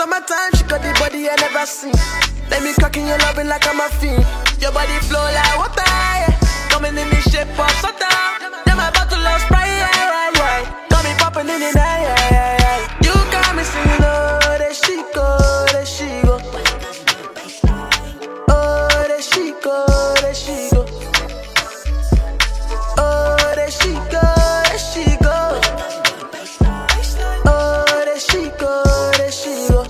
Summertime, she got the body I never seen. Let me cock in your loving like I'm a fiend. Your body flow like water, yeah. Coming in the shape of soda. Then my bottle of Sprite, yeah, yeah, yeah. Got me popping in the night, yeah, yeah, yeah. You got me singing, oh, there she go, there she go. Oh, there she go, there she go. Oh, there she go, there she go. Oh, there she go, there she go.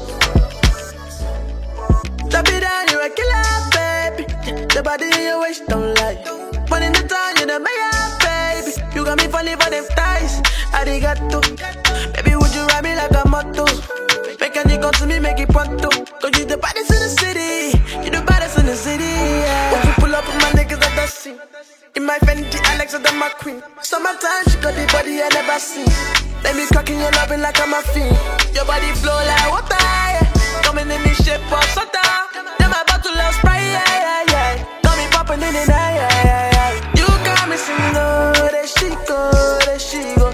Drop it down, you're a killer, baby. The body in your waist don't lie. But in the time, you're the mayor, baby. You got me falling for them thighs. Arigato. Baby, would you ride me like a motto? Make a nigga to me, make it pronto. Cause you the baddest in the city. You the baddest in the city, yeah. When you pull up with my niggas at the scene. In my Fendi, Alexa, than my queen. Summertime, she got the body I never seen. Let me cock in your loving like I'm a fiend. Your body flow like water, yeah. Coming in the shape of soda. Then my bottle of Sprite, yeah, yeah, yeah. Got me popping in the night, yeah, yeah, yeah. You got me singing, oh, there she go, there she go.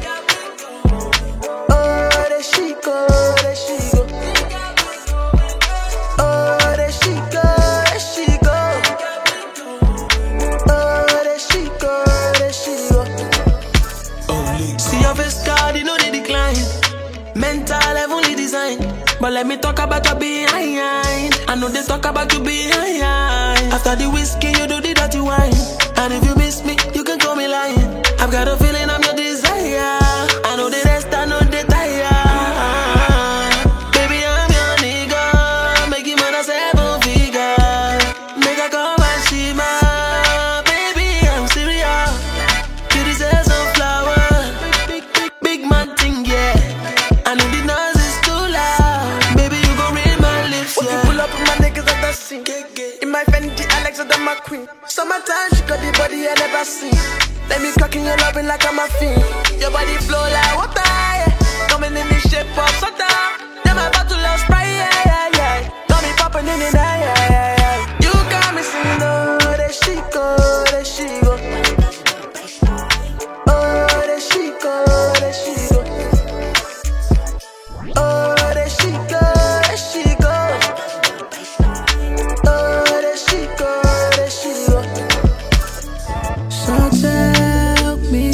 Oh, there she go, there she go. Oh, there she go, there she go. Oh, there she go, there she go. See your face card, you know they decline. Mental heavenly design. But let me talk about your behind. I know they talk about you behind. After the whiskey, you do the dirty wine. And if you miss me, you can call me lying. I've got a feeling I'm your desire. I know the rest, I know they tire. Baby, I'm your nigga. Make him on a 7 figure. Make her come and she my baby, I'm serious. You deserve some flowers. Big man thing, yeah. I know the noise is too loud. Baby, you gon' read my lips, yeah. When you pull up with my niggas at the scene. In my Fendi, Alexa, than my queen. Summertime, she got the body I never seen. Let me cock in your loving like I'm a fiend. Your body flow like water, yeah. Coming in the shape of soda. Then my bottle of Sprite, yeah, yeah, yeah. Got me popping in the night, yeah, yeah, yeah. You got me singing, oh, there she go, there she go. Oh, there she go, there she go. Oh, there she go, there she go. Oh, there she go, there she go. So tell me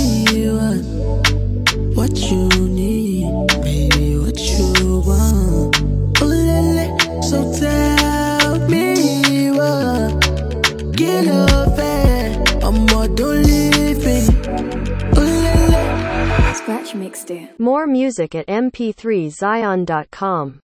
what you need, baby, what you want. Oh, lele. So tell me what. Get up and I'm more don't leave me. Oh, lele. Scratch mixed it. More music at mp3zion.com.